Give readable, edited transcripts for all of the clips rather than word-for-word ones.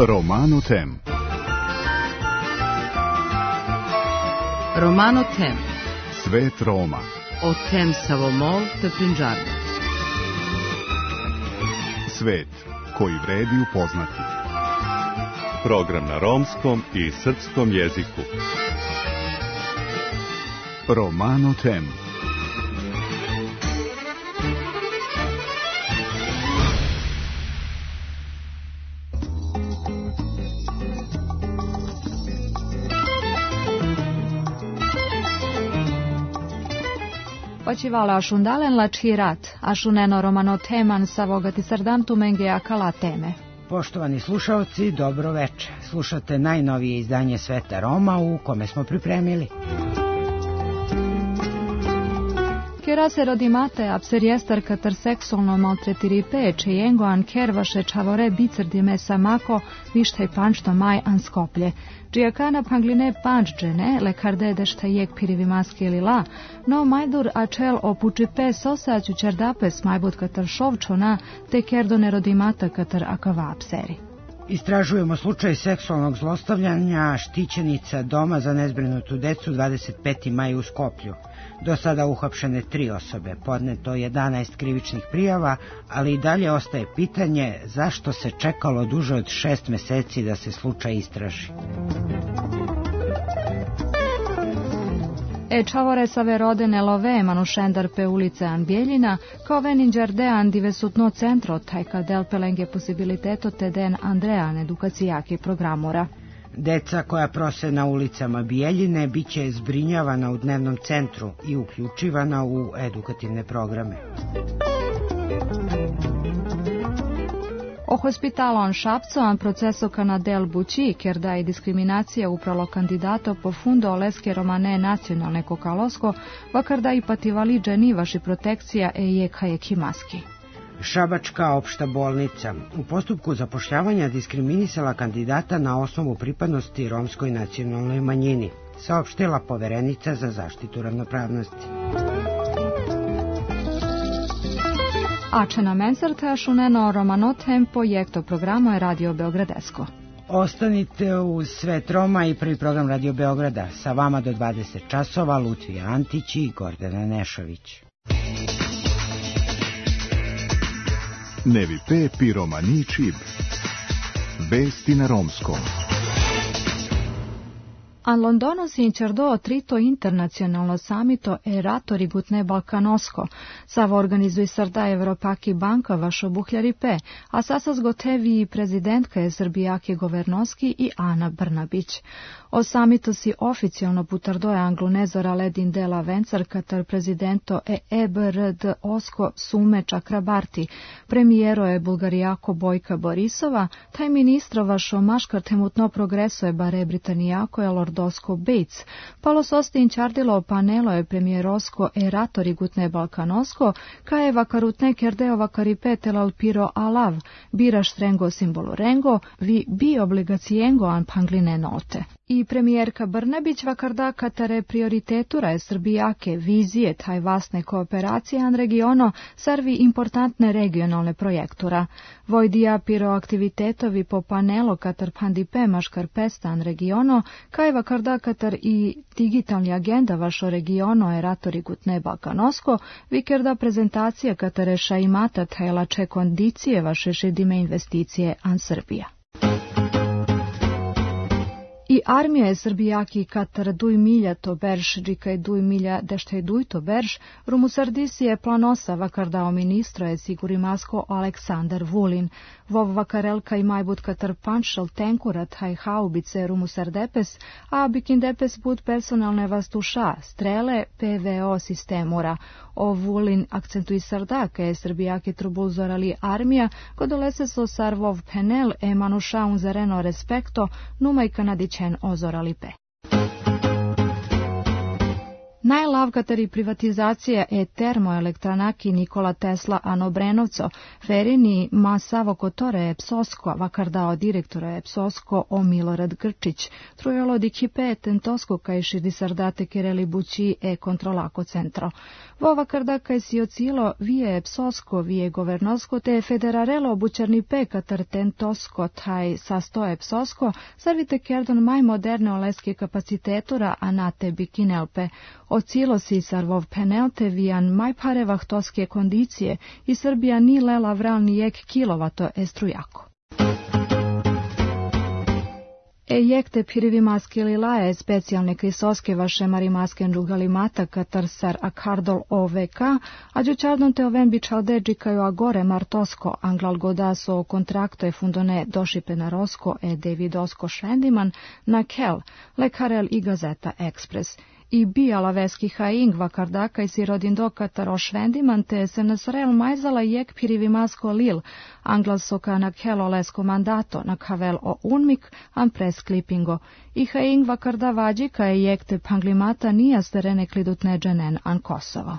Romano Tem. Romano Tem. Svet Roma. O tem Savomol te Punjabi. Svet koji vredi upoznati. Program na romskom i srpskom jeziku. Romano Tem. Očivala ašundalen lačirat, ašuneno Romano Teman savogati srdamtu menge akala teme. Poštovani slušalci, dobro veče. Slušate najnovije izdanje Sveta Roma u kome smo pripremili. Kera se rodimate abseriestar katar seksualno maltretiripe, čejengo anker vaše čavore bicrdime samako, vištaj panšto maj anskoplje. Džijakana pangline pančđene, lekarde dešta jek pirivimaski ili la, no majdur ačel opučipe sosaću čerdapes majbut katar šovčona, te kerdone rodimata katar akava abseri. Istražujemo slučaj seksualnog zlostavljanja štićenica doma za nezbrinutu decu 25. maj u Skoplju. Do sada uhapšene 3 osobe, podneto 11 krivičnih prijava, ali i dalje ostaje pitanje zašto se čekalo duže od 6 meseci da se slučaj istraži. Čavore save rodene love manušendar pe ulice Anbjeljina, kao veninđar dean divesutno centro, tajka del pelenge posibiliteto te den Andrean edukacijaki programora. Deca koja prose na ulicama Bijeljine biće zbrinjavana u dnevnom centru i uključivana u edukativne programe. O hospitalon Šapcovan proceso kanadel bući, ker da je diskriminacija upravo kandidato po fundo oleske romane nacionalne kokalosko, vakar da i pativali dženi vaši protekcija jeka je kimaski. Šabačka opšta bolnica u postupku zapošljavanja diskriminisala kandidata na osnovu pripadnosti romskoj nacionalnoj manjini, saopštila poverenica za zaštitu ravnopravnosti. Ačena Mensarta šuneno Romano Tem projekto programa je Radio Beogradesko. Ostanite uz Svet Roma i prvi program Radio Beograda. Sa vama do 20 časova Lutvija Antić i Gordana Nešović. Nevi pe pi romani čib. Vesti na romskom. A Londono si inčardo trito internacionalno samito Eratori gutne Balkanosko. Savo organizuje srda Evropaki banka vašo buhljari pe, a sasas gotevi i prezidentka je Srbijake Governoski i Ana Brnabić. O samitu si oficijalno putardoje anglonezora ledin dela vencar katar prezidento EBRD Osko Sume Čakrabarti, premijero je Bulgarijako Bojka Borisova, taj ministro vašo maškar temutno progreso je bare Britanijako je Lordosko Bates, palos ostin čardilo panelo je premijerosko Eratori gutne Balkanosko, kaje vakarutne kerdeo vakaripete lalpiro alav, biraš strengo simbolu rengo, vi bi obligacijengo an pangline note. I premijerka Brnabić vakarda katare prioritetura je Srbijake vizije taj vasne kooperacije an regiono sarvi importantne regionalne projektura. Vojdija piro aktivitetovi po panelo katar pandipe maškar pestan regiono, kaj vakarda katar i digitalni agenda vašo regiono Eratori gutne Balkanosko, vikerda prezentacija katare šaimata tajlače kondicije vaše šedime investicije an Srbija. I armija je Srbijaki katar duj milja to berš, džika je duj milja dešta je duj to berš, rumusardisi je planosa vakardao ministro je sigurimasko Aleksandar Vulin. Vov vakarelka i majbut katar panšal tenkurat haj haubice rumusardepes, a bikindepes bud personalne vastuša, strele PVO sistemura. O Vulin akcentui sardaka je Srbijaki trubulzorali armija, kodolese so sarvov penel manuša un zareno respekto, numaj kanadićen ozorali pe. Slavkateri privatizacija termoelektranaki Nikola Tesla Anobrenovco, Ferini ma Savo Kotore Psosko, vakardao direktora Psosko o Milorad Grčić, trujalo di Kipe Tentosko kaj širdisardate kereli bući kontrolako centro. Vo vakarda kaj si ocilo vije Psosko, vije governosko, te federarelo bučarni pekatar Tentosko taj sastoje Psosko, servite kerdon maj moderne oleske kapacitetura anate bikinelpe. Ocilo si sarvov penelte vijan maj pare vahtoske kondicije i Srbija ni lela vralni jek kilovato estrujako. Jekte pirivi maske lilaje specijalne krisoske vaše marimasken džugalimata katarsar akardol OVK, a džučardon te oven bičaldeđikaju agore martosko anglal godaso kontrakto e fundone došipe na rosko devidosko šendiman na kel, lekarel i gazeta ekspres. I bijala veski haing vakardaka i si rodin do kataro švendiman te se nasrel majzala jek pirivi masko lil, anglal soka na kelo lesko mandato na kavel o unmik am pres klipingo. I haing vakarda vađika je jekte panglimata nijaste renekli dženen an Kosovo.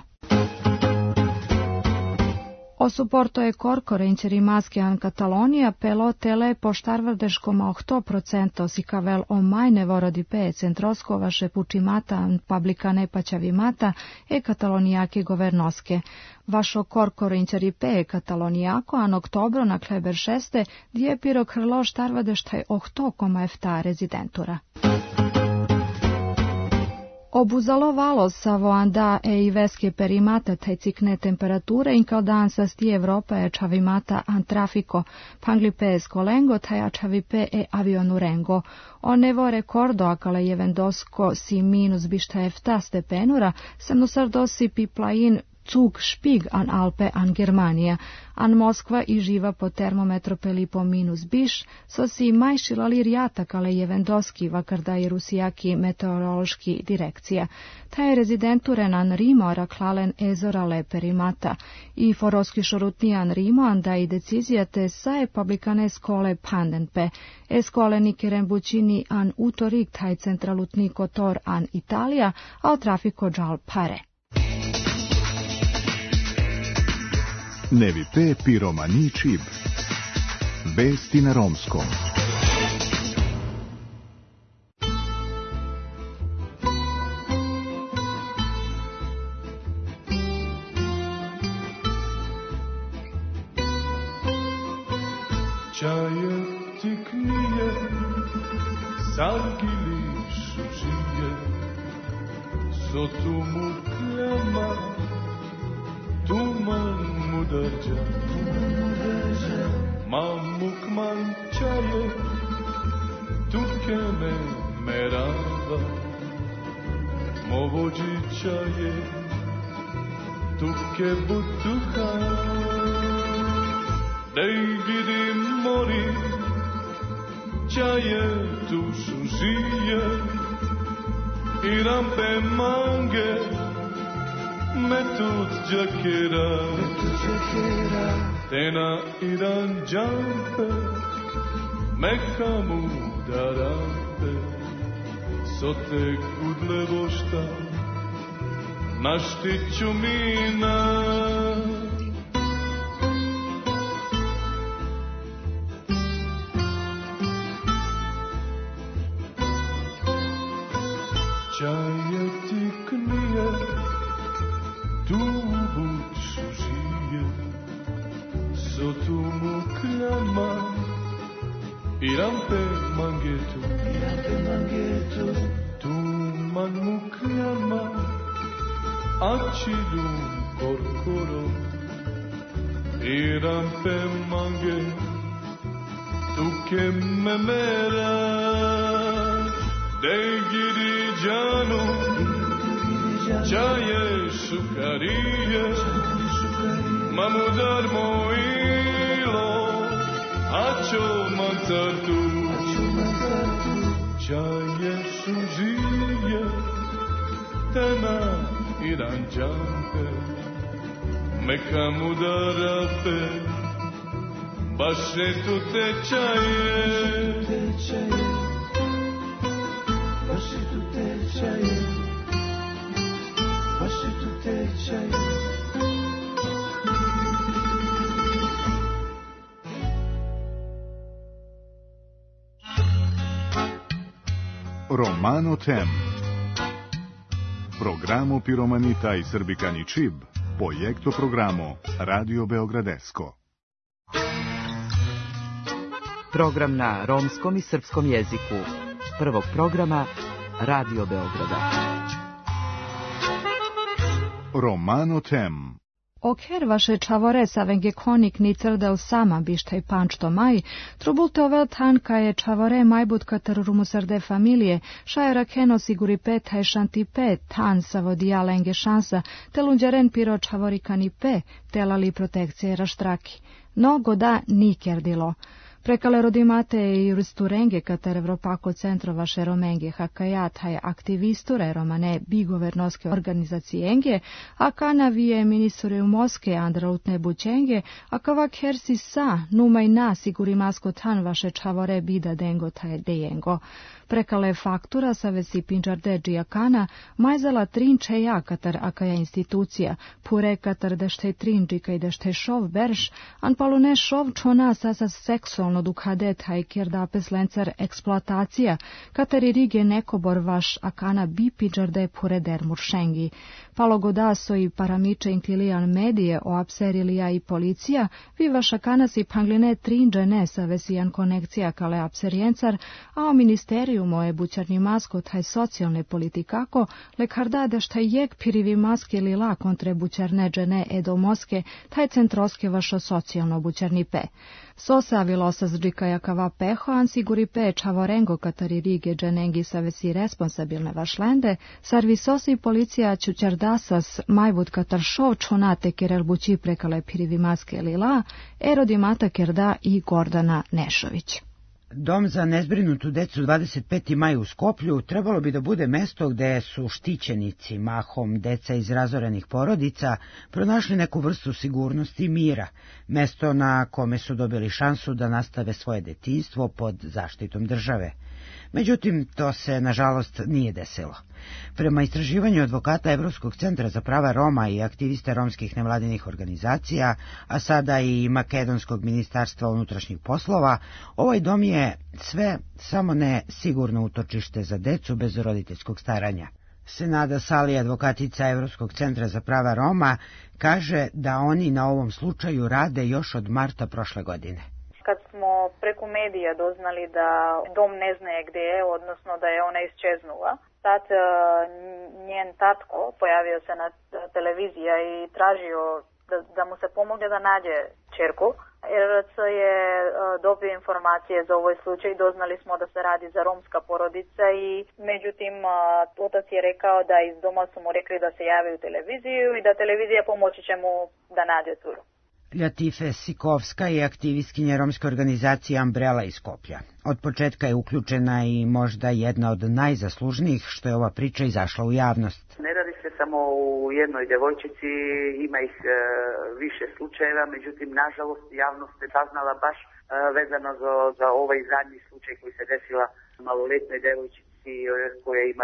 O suporto je korkorenčeri maske an Katalonija pelo tele po štarvardeškoma 8% si kavel o majne vorodi pe centrosko vaše pučimata an publikane paćavimata katalonijake governoske. Vašo korkorenčeri pe katalonijako an oktobro na Kleber 6. dje piro krlo štarvardeštaj 8,7 rezidentura. Obuzalovalo savo anda i veske perimata taj cikne temperature in kao dan sa sti Evropa čavimata an trafiko, pangli pe skolengo taj čavi pe avionurengo. Onevo rekordo akale jevendosko si minus bišta efta stepenura, sem nosardosi piplain Zug špig an Alpe an Germanija, an Moskva i živa po termometro peli po minus biš, so si maj šilali rijata ale jevendoski vakarda i rusijaki meteorološki direkcija. Taj rezidenturen an Rimo raklalen ezorale perimata i foroski šorutnijan Rimo anda i decizija te sae publikane skole pandenpe, skole nikeren bučini an utorik taj centralutni kotor an Italija, a o trafiko džal pare. Nevi pe piromani čib. Vesti na romskom. Čaje tiknije, sargili šužije, sotumu klema, tuman mudarca, mamukman čaje, tukeme merava, movođi čaje, tuke butuha, dej gidi mori, čaje tu šužije, i rampe mange, metut džakera, tena iran džampe, mekamu darampe, sote kudle vošta, naštiću mina. Čaje tiknije, tu buću žije, sotumu klama, i rampe mangetu, tuman mu klama, acidum korkoro, i rampe mange, tuke memera, dej gidi džanu, čaje šukarije, mamudar mojilo, ačo mancartu, čaje šužije, tena iran džampe, meka mudarape, baš ne tu te čaje, Romano Tem. Programo Piromanita i Srbikani Čib, projekto programo Radio Beogradesko. Program na romskom i srpskom jeziku. Prvog programa Radio Beograda. Romano Tem. Oker vaše čavore sa vengekonik ni crda sama bištaj pančto maj, trubulte ovel tanka je čavore majbut katar rumusarde familije, šajera keno siguri pet aj šanti pet, tan sa vodijala enge šansa, telunđaren piro čavorikani pe, telali protekcije raštraki. No goda nikerdilo. Prekale rodimate i juristurenge katar Evropako centro vaše romenge hakajat haj aktivisture romane bigovernoske organizacijenge, a kanavije ministre u Moske andrautne bućenge, a kavak hersi sa numaj na siguri masko tan vaše čavore bida dengo taj dejengo. Prekale faktura sa vesi pinđarde džijakana, majzala trinče ja katar akaja institucija, pure katar dešte trinđika i dešte šov berš, an palune šov čona sasa seksualno dukadet haj kjerdapes lencer eksploatacija, katari rige nekobor vaš akana bi pinđarde pure der muršengi. Palo godaso i paramiče inkilijan medije o apserilija i policija, vi vaš akana si pangline trinđe ne sa vesijan konekcija kale apserijencar, a o ministeriju moje bućarni maskot haj socijalne politikako, lekarda deštaj jek pirivi maske lila kontre bućarne džene edo moske, taj centroske vašo socijalno bućarni pe. Sosa vilosas džikaja kava peho, an siguri pe čavorengo katari rige dženengi sa vesi responsabilne vašlende, sarvi sosi policija čučardasas majvud katar šov čonate kerel bući prekale pirivi maske lila, erodimata kerda i Gordana Nešović. Dom za nezbrinutu decu 25. maj u Skoplju trebalo bi da bude mesto gde su štićenici, mahom deca iz razorenih porodica, pronašli neku vrstu sigurnosti i mira, mesto na kome su dobili šansu da nastave svoje detinjstvo pod zaštitom države. Međutim, to se, nažalost, nije desilo. Prema istraživanju advokata Evropskog centra za prava Roma i aktivista romskih nevladinih organizacija, a sada i Makedonskog ministarstva unutrašnjih poslova, ovaj dom je sve samo ne sigurno utočište za decu bez roditeljskog staranja. Senada Sali, advokatica Evropskog centra za prava Roma, kaže da oni na ovom slučaju rade još od marta prošle godine. Kad smo preko medija doznali da dom ne zna gdje je, odnosno da je ona isčeznula, tad njen tatko pojavio se na televizija i tražio da mu se pomogne da nađe čerku. RRC je dobio informacije za ovaj slučaj, doznali smo da se radi za romska porodica i međutim otac je rekao da iz doma su mu rekli da se javi u televiziju i da televizija pomoći će mu da nađe curu. Ljatife Sikovska je aktivistkinja romske organizacije Umbrella iz Skoplja. Od početka je uključena i možda jedna od najzaslužnijih što je ova priča izašla u javnost. Ne radi se samo u jednoj devojčici, ima ih više slučajeva, međutim, nažalost, javnost je saznala baš vezano za ovaj zadnji slučaj koji se desila maloletnoj devojčici koja ima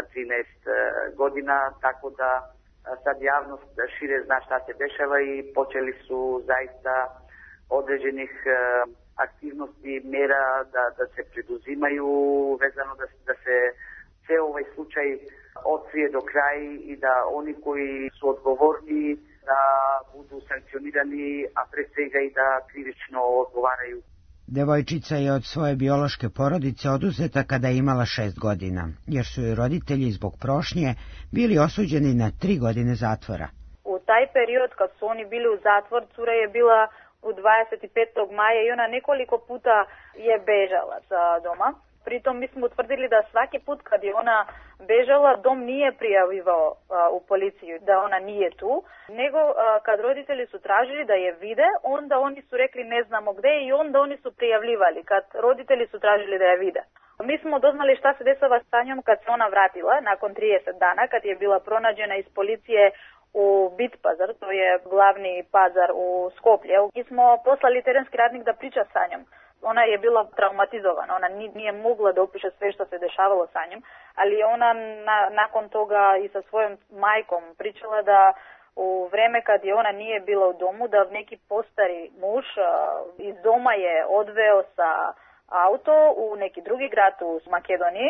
13 godina, tako da sad javnost šire zna šta se dešava i počeli su zaista određenih aktivnosti, mjera da se preduzimaju vezano da se ceo ovaj slučaj otkrije do kraja i da oni koji su odgovorni da budu sankcionirani, a pre svega i da krivično odgovaraju. Devojčica je od svoje biološke porodice oduzeta kada je imala 6 godina, jer su joj roditelji zbog prošnje bili osuđeni na 3 godine zatvora. U taj period kad su oni bili u zatvor, cura je bila u 25. maja i ona nekoliko puta je bežala sa doma. Pritom mi smo utvrdili da svaki put kad je ona bežala, dom nije prijavivao u policiju da ona nije tu, nego kad roditelji su tražili da je vide, onda oni su rekli ne znamo gde i onda oni su prijavljivali kad roditelji su tražili da je vide. Mi smo doznali šta se desava s njom kad se ona vratila nakon 30 dana, kad je bila pronađena iz policije u Bitpazar, to je glavni pazar u Skoplje. I smo poslali terenski radnik da priča sa njom. Ona je bila traumatizovana, ona nije mogla da opiše sve što se dešavalo sa njom, ali ona nakon toga i sa svojom majkom pričala da u vreme kad je ona nije bila u domu, da neki postari muž iz doma je odveo sa auto u neki drugi grad u Makedoniji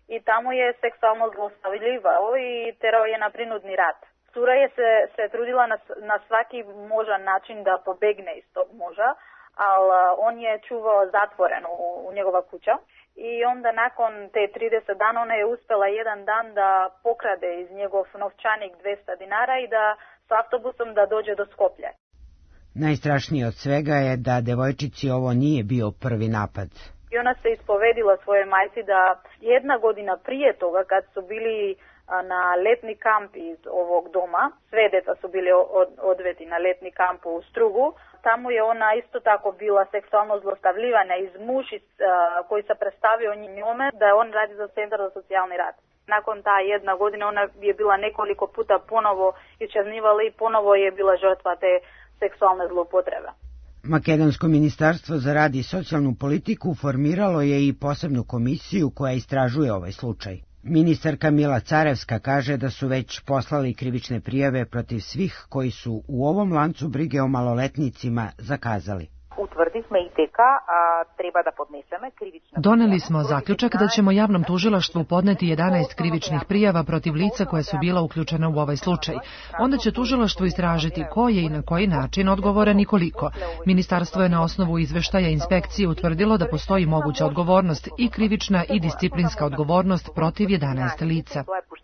i tamo je seksualno zlostavljivao i terao je na prinudni rad. Cura je se trudila na svaki možan način da pobegne iz tog moža, ali on je čuvao zatvoren u njegova kuća. I onda nakon te 30 dana ona je uspjela jedan dan da pokrade iz njegov novčanik 200 dinara i da s autobusom da dođe do Skoplja. Najstrašnije od svega je da devojčici ovo nije bio prvi napad. I ona se ispovedila svojoj majci da jedna godina prije toga kad su bili na letni kamp iz ovog doma, sve djeca su bili odveti na letni kamp u Strugu, tamo je ona isto tako bila seksualno zlostavljivana iz muž koji se predstavio njome da on radi za Centar za socijalni rad. Nakon ta jedna godina ona je bila nekoliko puta ponovo iščeznivala i ponovo je bila žrtva te seksualne zloupotrebe. Makedonsko ministarstvo za rad i socijalnu politiku formiralo je i posebnu komisiju koja istražuje ovaj slučaj. Ministarka Mila Carevska kaže da su već poslali krivične prijave protiv svih koji su u ovom lancu brige o maloletnicima zakazali. Doneli smo zaključak da ćemo javnom tužilaštvu podneti 11 krivičnih prijava protiv lica koje su bila uključena u ovaj slučaj. Onda će tužilaštvo istražiti ko je i na koji način odgovoran i koliko. Ministarstvo je na osnovu izveštaja inspekcije utvrdilo da postoji moguća odgovornost i krivična i disciplinska odgovornost protiv 11 lica.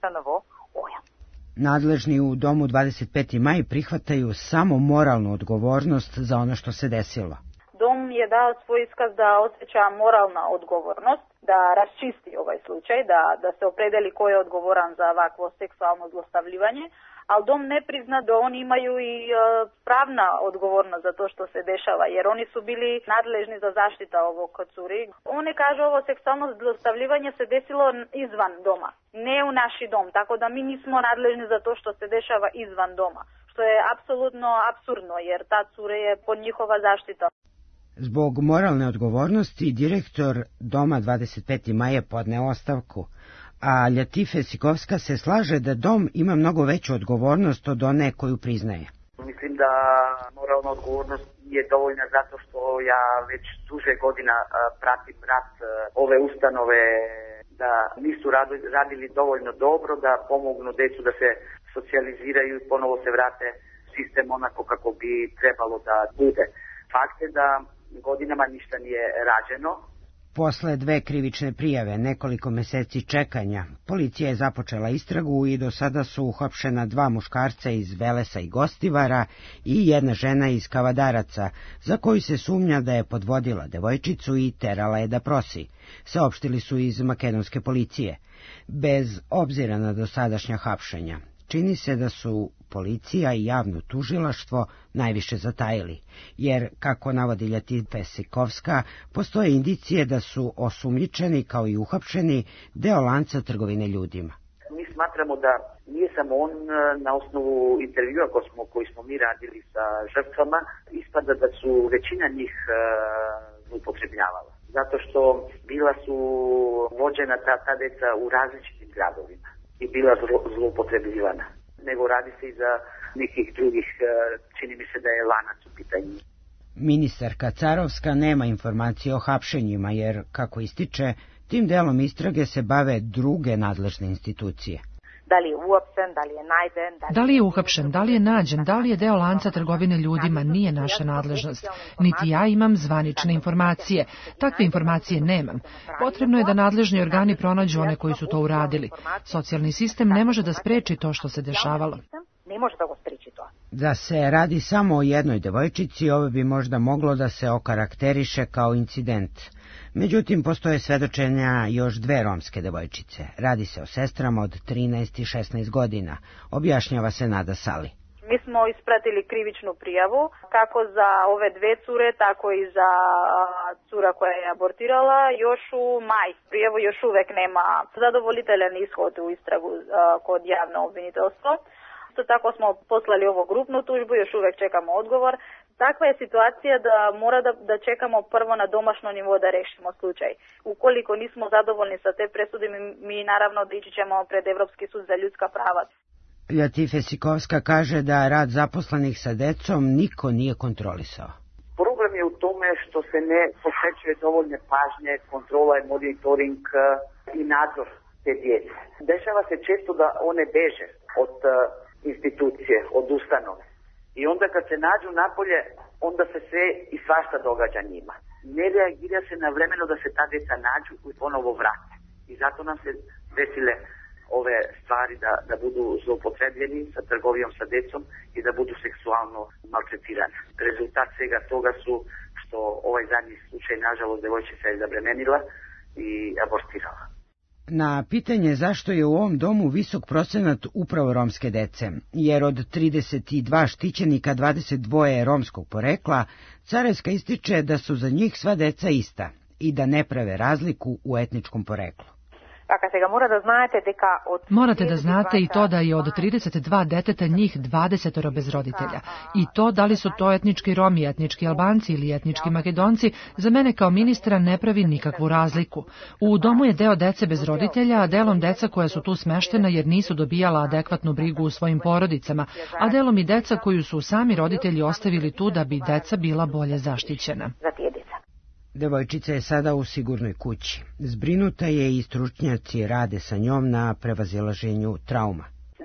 Nadležni u domu 25. maj prihvataju samo moralnu odgovornost za ono što se desilo. Dom je dao svoj iskaz da osjeća moralna odgovornost, da raščisti ovaj slučaj, da se opredeli ko je odgovoran za ovakvo seksualno zlostavljivanje, ali dom ne prizna da oni imaju i pravna odgovornost za to što se dešava, jer oni su bili nadležni za zaštita ovog curi. Oni kažu ovo seksualno zlostavljivanje se desilo izvan doma, ne u naši dom, tako da mi nismo nadležni za to što se dešava izvan doma, što je apsolutno apsurdno, jer ta cura je pod njihova zaštita. Zbog moralne odgovornosti direktor doma 25. maj je podneo ostavku, a Ljatife Sikovska se slaže da dom ima mnogo veću odgovornost od one koju priznaje. Mislim da moralna odgovornost je dovoljna zato što ja već duže godina pratim rad ove ustanove, da nisu radili dovoljno dobro, da pomognu decu da se socijaliziraju i ponovo se vrate sistem onako kako bi trebalo da bude. Fakt je da godinama ništa nije rađeno. Posle 2 krivične prijave, nekoliko meseci čekanja, policija je započela istragu i do sada su uhapšena 2 muškarca iz Velesa i Gostivara i 1 žena iz Kavadaraca, za koju se sumnja da je podvodila devojčicu i terala je da prosi, saopštili su iz makedonske policije. Bez obzira na dosadašnja hapšenja, čini se da su policija i javno tužilaštvo najviše zatajili, jer, kako navodi Ljatife Sikovska, postoje indicije da su osumnjičeni kao i uhapšeni deo lanca trgovine ljudima. Mi smatramo da nije samo on na osnovu intervjua koji smo mi radili sa žrtvama, ispada da su većina njih upotrebljavala. Zato što bila su vođena ta deca u različitim gradovima i bila zloupotrebljivana. Nego radi se i za nekih drugih, čini mi se da je lanac u pitanju. Ministarka Carovska nema informacije o hapšenjima, jer, kako ističe, tim delom istrage se bave druge nadležne institucije. Da li je uhapšen, da li je najden, da li je uhapšen, da li je nađen, da li je deo lanca trgovine ljudima, nije naša nadležnost. Niti ja imam zvanične informacije. Takve informacije nemam. Potrebno je da nadležni organi pronađu one koji su to uradili. Socijalni sistem ne može da spreči to što se dešavalo. Da se radi samo o jednoj devojčici, ovo bi možda moglo da se okarakteriše kao incident. Međutim, postoje svedočenja još 2 romske devojčice. Radi se o sestrama od 13 i 16 godina, objašnjava se Nada Sali. Mi smo ispratili krivičnu prijavu, kako za ove 2 cure, tako i za cura koja je abortirala. Još u maj prijavu još uvek nema zadovoliteljan ishod u istragu kod javno obviniteljstvo. Isto tako smo poslali ovo grupnu tužbu, još uvek čekamo odgovor. Takva je situacija da mora da čekamo prvo na domašno nivo da rešimo slučaj. Ukoliko nismo zadovoljni sa te presude, mi naravno ići ćemo pred Evropski sud za ljudska prava. Ljatife Sikovska kaže da rad zaposlenih sa decom niko nije kontrolisao. Problem je u tome što se ne posvećuje dovoljne pažnje, kontrola i monitoring i nadzor te djece. Dešava se često da one beže od institucije, od ustanove. I onda kad se nađu napolje, onda se sve i svašta događa njima. Ne reagira se na vremeno da se ta djeca nađu i ponovo vrate. I zato nam se desile ove stvari da budu zloupotrebljeni sa trgovijom sa djecom i da budu seksualno maltretirani. Rezultat svega toga su što ovaj zadnji slučaj, nažalost, devojčica je zabremenila i abortirala. Na pitanje zašto je u ovom domu visok procenat upravo romske dece, jer od 32 štićenika 22 je romskog porekla, Carevska ističe da su za njih sva deca ista i da ne prave razliku u etničkom poreklu. Morate da znate i to da je od 32 deteta njih 20 bez roditelja. I to da li su to etnički Romi, etnički Albanci ili etnički Makedonci, za mene kao ministra ne pravi nikakvu razliku. U domu je deo dece bez roditelja, a delom deca koja su tu smeštena jer nisu dobijala adekvatnu brigu u svojim porodicama, a delom i deca koju su sami roditelji ostavili tu da bi deca bila bolje zaštićena. Devojčica je sada u sigurnoj kući. Zbrinuta je i stručnjaci rade sa njom na prevazilaženju trauma.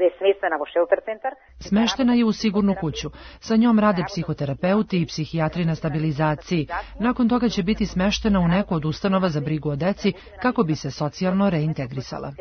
Smeštena je u sigurnu kuću. Sa njom rade psihoterapeuti i psihijatri na stabilizaciji. Nakon toga će biti smeštena u neku od ustanova za brigu o deci kako bi se socijalno reintegrisala.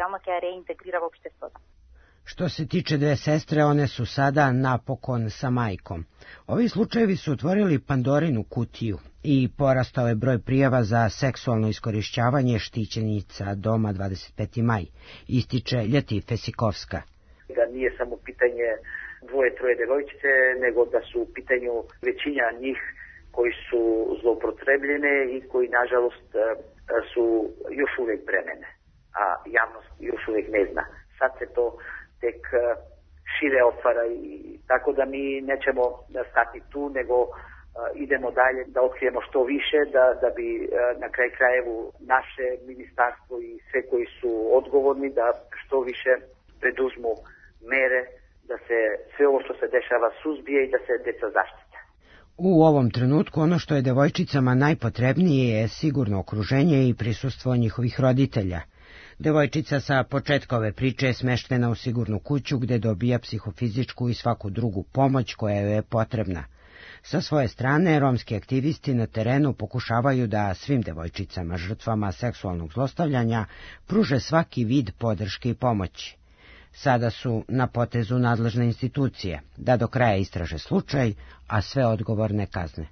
Što se tiče dve sestre, one su sada napokon sa majkom. Ovi slučajevi su otvorili Pandorinu kutiju i porastao je broj prijava za seksualno iskorišćavanje štićenica doma 25. maj, ističe Ljeti Fesikovska. Da nije samo pitanje dvoje, troje devojčice, nego da su u pitanju većina njih koji su zloupotrebljene i koji nažalost su još uvijek bremene, a javnost još uvijek ne zna. Sad se to tek šire otvara i tako da mi nećemo stati tu, nego idemo dalje da otkrijemo što više, da bi na kraj krajevu naše ministarstvo i sve koji su odgovorni da što više preduzmu mere da se sve ovo što se dešava suzbije i da se deca zaštite. U ovom trenutku ono što je devojčicama najpotrebnije je sigurno okruženje i prisustvo njihovih roditelja. Devojčica sa početka ove priče je smeštena u sigurnu kuću gde dobija psihofizičku i svaku drugu pomoć koja joj je potrebna. Sa svoje strane, romski aktivisti na terenu pokušavaju da svim devojčicama žrtvama seksualnog zlostavljanja pruže svaki vid podrške i pomoći. Sada su na potezu nadležne institucije da do kraja istraže slučaj, a sve odgovorne kazne.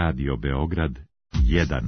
Radio Beograd 1.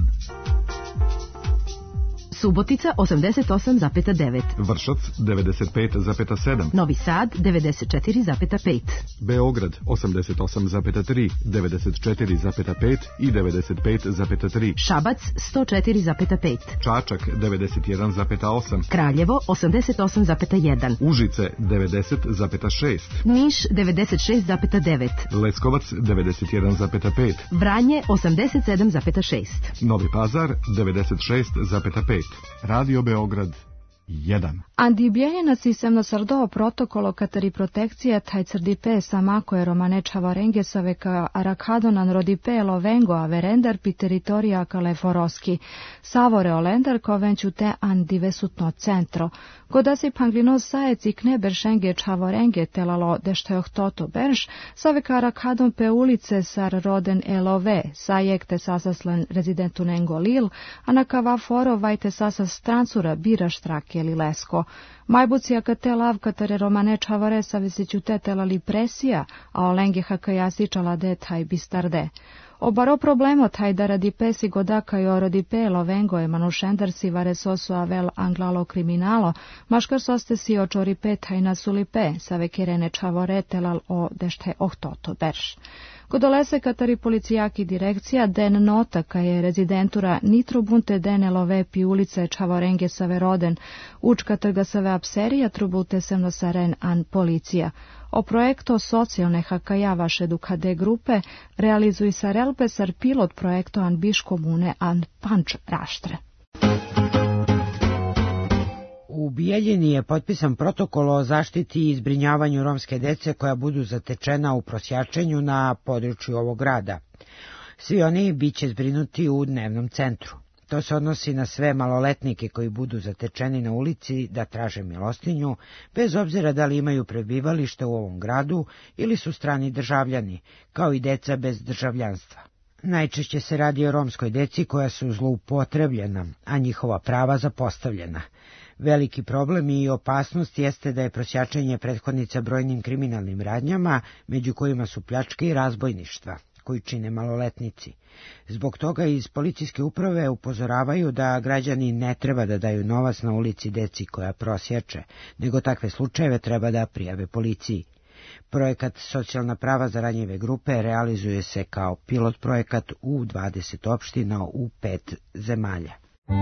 Subotica 88,9. Vršac 95,7. Novi Sad 94,5. Beograd 88,3, 94,5 i 95,3. Šabac 104,5. Čačak 91,8. Kraljevo 88,1. Užice 90,6. Niš 96,9. Leskovac 91,5. Vranje 87,6. Novi Pazar 96,5. Radio Beograd 1. Andi Bijeljina sistemno sardoo protokolo kateri protekcija taj crdipe samako je romane čavarengesove ka arakadonan rodipe lovengo a verender pi teritorija kaleforoski. Savore olender kovenču te andi vesutno centro. Godasi panglinos sajec i kneber šenge čavorenge telalo dešto toto berž, save ka arakadon pe ulice sar roden elove, sajek te sasaslen rezidentu nengo lil, a na kava foro vajte sasas strancura bira štrake ili lesko. Majbucija ka te lav katare romane čavare savisiću te telali presija, a olenge hakajasičala de taj bistarde. Obaro problemo taj da radi pesi godaka i orodipe lovengo je manušendar si vare sosu avel anglalo kriminalo, maškar soste si očoripe taj nasulipe, save kirene čavore telal o dešte ohtoto berš. Kodolese katari policijaki direkcija den nota ka je rezidentura nitro bunte dene love pi ulice čavorenge save roden, učka trga save apserija trubute semno saren an policija. O projekto socijalne hakaja vaše dukade grupe realizuj sa relpesar pilot projekto an biš komune an panč raštre. U Bijeljini je potpisan protokol o zaštiti i zbrinjavanju romske dece koja budu zatečena u prosjačenju na području ovog grada. Svi oni bit će zbrinuti u dnevnom centru. To se odnosi na sve maloletnike koji budu zatečeni na ulici da traže milostinju, bez obzira da li imaju prebivalište u ovom gradu ili su strani državljani, kao i deca bez državljanstva. Najčešće se radi o romskoj deci koja su zloupotrebljena, a njihova prava zapostavljena. Veliki problem i opasnost jeste da je prosjačenje prethodnica brojnim kriminalnim radnjama, među kojima su pljačke i razbojništva, koji čine maloletnici. Zbog toga iz policijske uprave upozoravaju da građani ne treba da daju novac na ulici deci koja prosjače, nego takve slučajeve treba da prijave policiji. Projekat Socijalna prava za ranjive grupe realizuje se kao pilot projekat u 20 opština u 5 zemalja.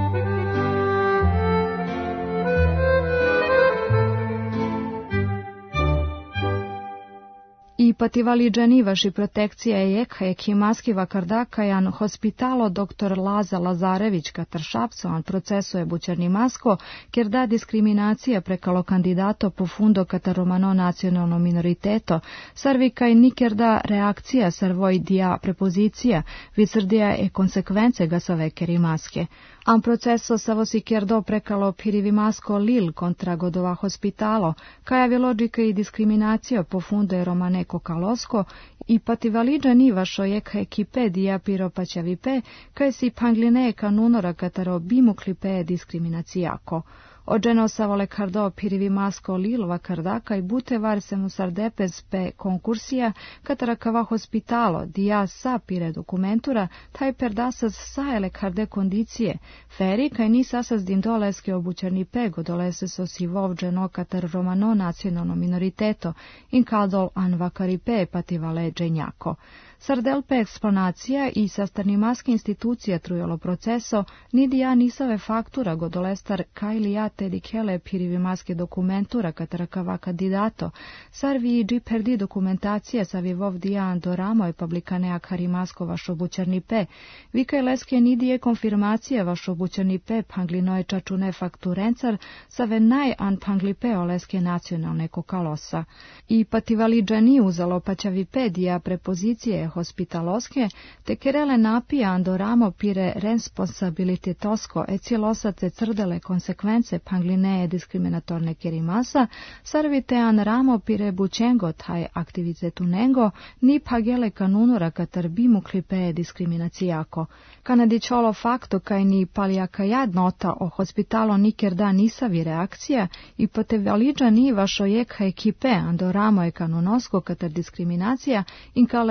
I pativali dženivaši protekcija je hekimaskiva kardakajan hospitalo dr. Laza Lazarević katar šapsoan procesu je bućarni masko, kjer da diskriminacija prekalo kandidato po fundo katar romano nacionalno minoriteto, sarvika i niker da reakcija sarvoj dia prepozicija, vicrdija e konsekvence ga sa vekeri maske. Am proceso savosi kjer do prekalo pirivi masko lil kontra godova hospitalo, kajavi logika i diskriminacija po fundo je romane kokalosko i pativaliđa nivašo jeka ekipe dia piropaćavipe, kaj si pangline kanunora kataro bimuklipe diskriminacijako. Ođeno savole kardo pirivi masko lilova kardaka i bute var se mu sardepes pe konkursija katara kava hospitalo, dia sa pire dokumentura, taj perdasas saele karde kondicije, feri kaj ni sasas din doleske obućarni pego dolese sosi vovđeno katar romano nacionalno minoriteto, in kadol an vakaripe pativale dženjako. Sardelpe eksplanacija i sastarni maske institucija trujalo proceso, nidi ja nisave faktura godolestar kajli ja tedi kele pirivi maske dokumentura katarakava kandidato, sarvi i džiperdi dokumentacija savi vovdijan do ramo i publikanea karimasko vašo bućarni pe, vikaj leske nidi je konfirmacija vašo bućarni pe panglinoje čačune fakturencar save naj an panglipe oleske nacionalne kokalosa. I pativali džani uzalo paćavi pedija prepozicije hospitaloske, te kerele napija andoramo pire responsabilitetosko e cijelosate crdele konsekvence panglineje diskriminatorne kerimasa, sarvite an ramo pire bućengo taj aktivitetunengo, ni pagele kanunora katar bimu klipe diskriminacijako. Kanadičolo fakto kaj ni palijakajad nota o hospitalo niker da nisavi reakcija i potevaliđa ni vašo jeka ekipe andoramo je kanunosko katar diskriminacija in kalel aka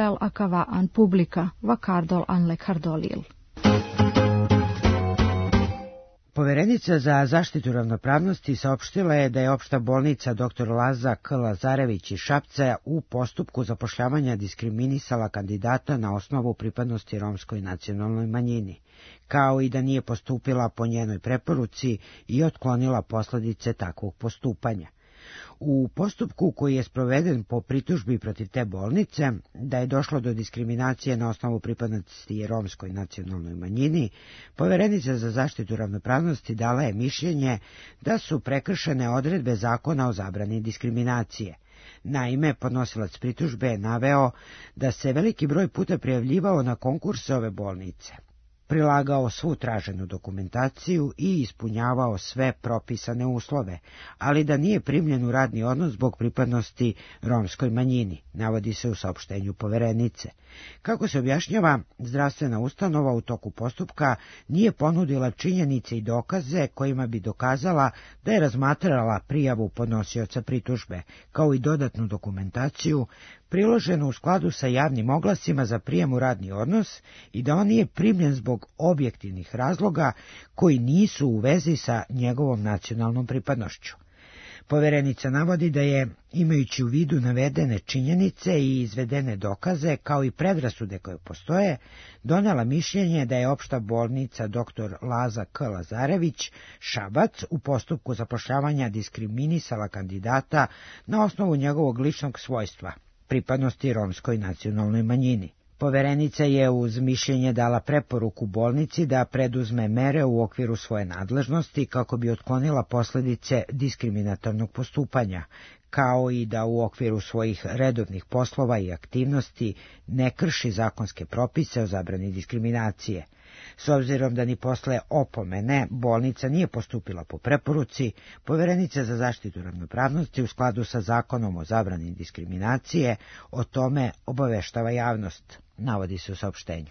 Cava an publica, vacardol an lecardolil. Poverenica za zaštitu ravnopravnosti saopštila je da je opšta bolnica dr. Laza K. Lazarević iz Šapca u postupku zapošljavanja diskriminisala kandidata na osnovu pripadnosti romskoj nacionalnoj manjini, kao i da nije postupila po njenoj preporuci i otklonila posledice takvog postupanja. U postupku koji je sproveden po pritužbi protiv te bolnice, da je došlo do diskriminacije na osnovu pripadnosti romskoj nacionalnoj manjini, Poverenica za zaštitu ravnopravnosti dala je mišljenje da su prekršene odredbe zakona o zabrani diskriminacije. Naime, podnosilac pritužbe je naveo da se veliki broj puta prijavljivao na konkurse ove bolnice, prilagao svu traženu dokumentaciju i ispunjavao sve propisane uslove, ali da nije primljen u radni odnos zbog pripadnosti romskoj manjini, navodi se u saopštenju Poverenice. Kako se objašnjava, zdravstvena ustanova u toku postupka nije ponudila činjenice i dokaze kojima bi dokazala da je razmatrala prijavu podnosioca pritužbe, kao i dodatnu dokumentaciju priloženo u skladu sa javnim oglasima za prijem u radni odnos i da on nije primljen zbog objektivnih razloga koji nisu u vezi sa njegovom nacionalnom pripadnošću. Poverenica navodi da je, imajući u vidu navedene činjenice i izvedene dokaze, kao i predrasude koje postoje, donela mišljenje da je opšta bolnica dr. Laza K. Lazarević Šabac u postupku zapošljavanja diskriminisala kandidata na osnovu njegovog ličnog svojstva, pripadnosti romskoj nacionalnoj manjini. Poverenica je uz mišljenje dala preporuku bolnici da preduzme mere u okviru svoje nadležnosti kako bi otklonila posledice diskriminatornog postupanja, kao i da u okviru svojih redovnih poslova i aktivnosti ne krši zakonske propise o zabrani diskriminacije. S obzirom da ni posle opomene bolnica nije postupila po preporuci, Poverenica za zaštitu ravnopravnosti u skladu sa zakonom o zabrani diskriminacije o tome obaveštava javnost, navodi se u saopštenju.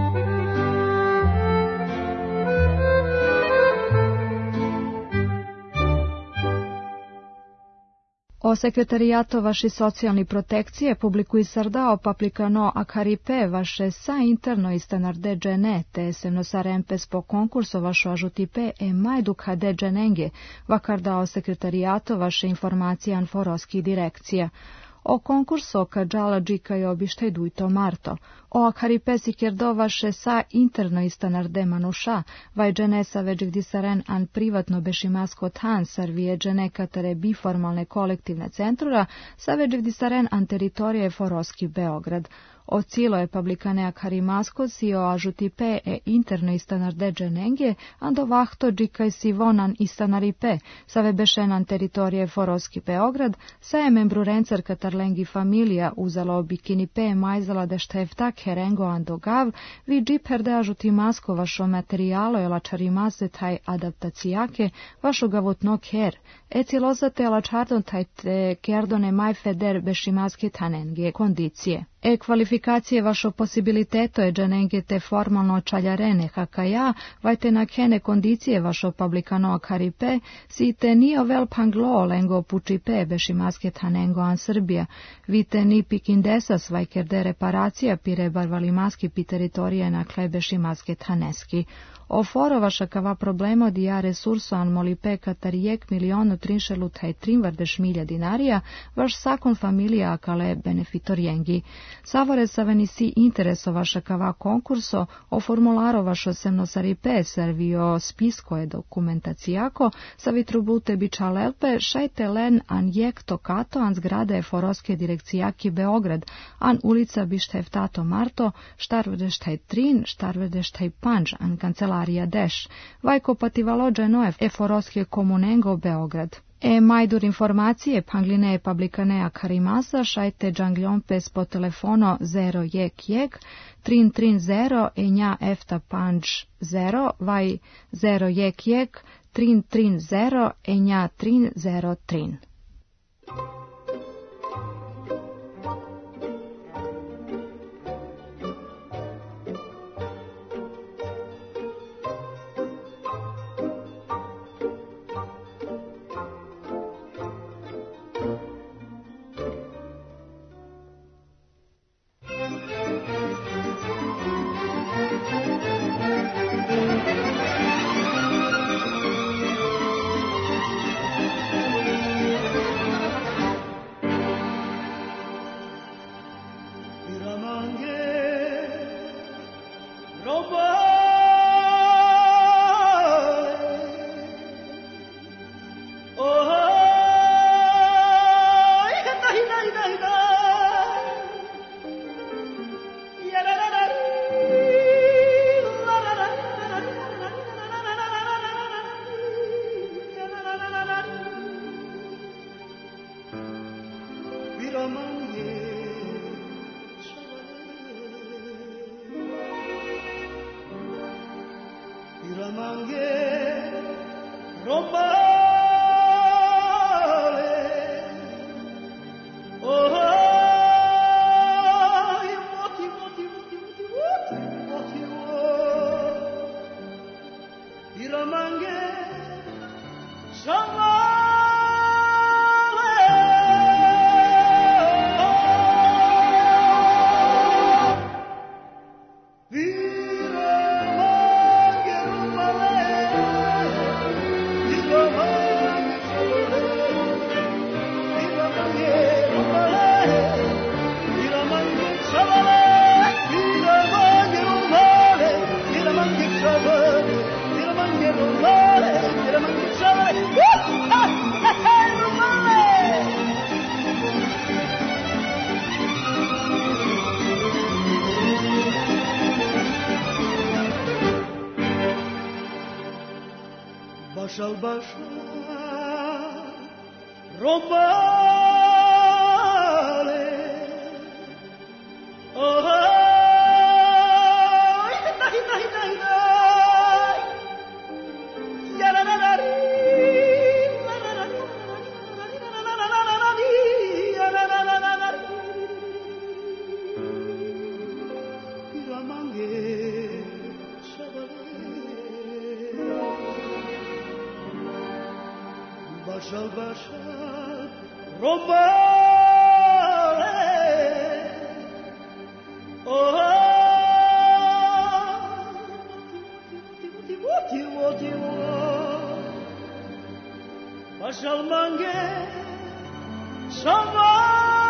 O sekretarijatu vaši socijalni protekcije publikuj sardao paplikano akaripe vaše sa interno i standarde džene, te semno sarempes po konkursu vašo ažutipe e majduk hade dženenge, vakardao sekretarijatu vaše informacije anforoski direkcija. O konkursu kadžala džika je obištaj dujto marto. O akaripe sikerdo vaše sa interno i standarde manuša, vaj dženesa veđik disaren an privatno bešimasko tan sarvije džene katare biformalne kolektivne centrura, sa veđik disaren an teritorije foroski Beograd. O cilo je publikane akarimasko si o ažutipe e interno i standarde dženenge, ando vahto džikaj si vonan i stanaripe, sa vebešenan teritorije foroski Beograd, sa je membru rencer katarlengi familija uzalo bikini pe majzala dešteftak herengo andogav, vi džiperde ažutimasko vašo materijalo je lačarimase taj adaptacijake, vašo gavotnog her, e cilozate lačardon taj te kerdone majfeder bešimaske tanenge kondicije. E kvalifikacije vašo posibiliteto je džanenge te formalno čaljarene hakaja, vajte na kene kondicije vašo publikano akaripe, si te nio vel panglo lengo pučipe bešimaske tanengo an Srbija, vite ni pikindesas vajkerde reparacija pire barvalimaski pi teritorije na klej bešimaske taneski. O foro vaša kava problemo di ja resurso an molipe katarijek milionu trinšelu taj trimvardeš milja dinarija, vaš sakon familija akale benefitorijengi. Savore saveni si intereso vaša kava konkurso, o formularo vašo semnosaripe servio spisko je dokumentacijako, sa vitrubute bičalelpe šajte len an jek tokato an zgrade foroske direkcijaki Beograd, an ulica bišteftato Marto, štarvedeštaj trin, štarvedeštaj panč, an kancelarija Deš, vajko pativalo dženoev e foroske komunengo Beograd. E majdur informacije pangline je publikanea karimasa šajte džangljompes po telefono 0 jek 330 e nja efta panč 0 vaj 0 jek 330 e nja 303. baša robale Bașal, bașal, robale, oh, bașal mange, șavale.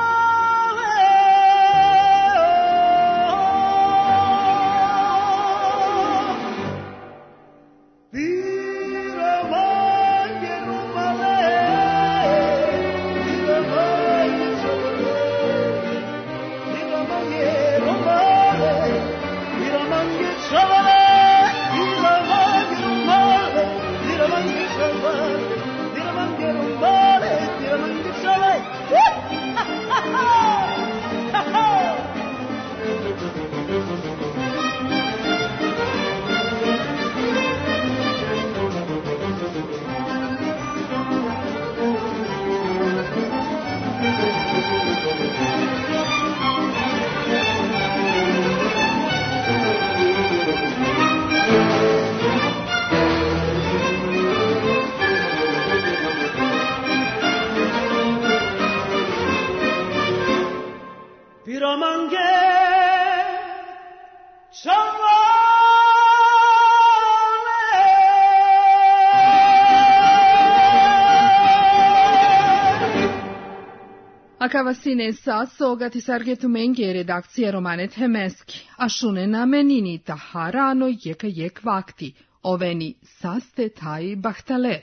Akavasine sogati sargetu menge redakcije Romane Temeski, a šune menini taharano jeka jek vakti, oveni saste taj bahtale.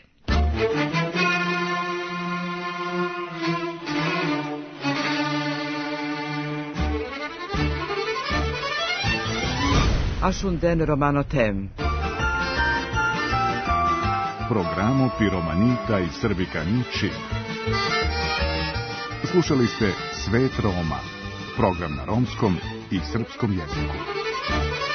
Ashunden Romano Tem. Programo Piromanita i Srbikanići. Slušali ste Svet Roma, program na romskom i srpskom jeziku.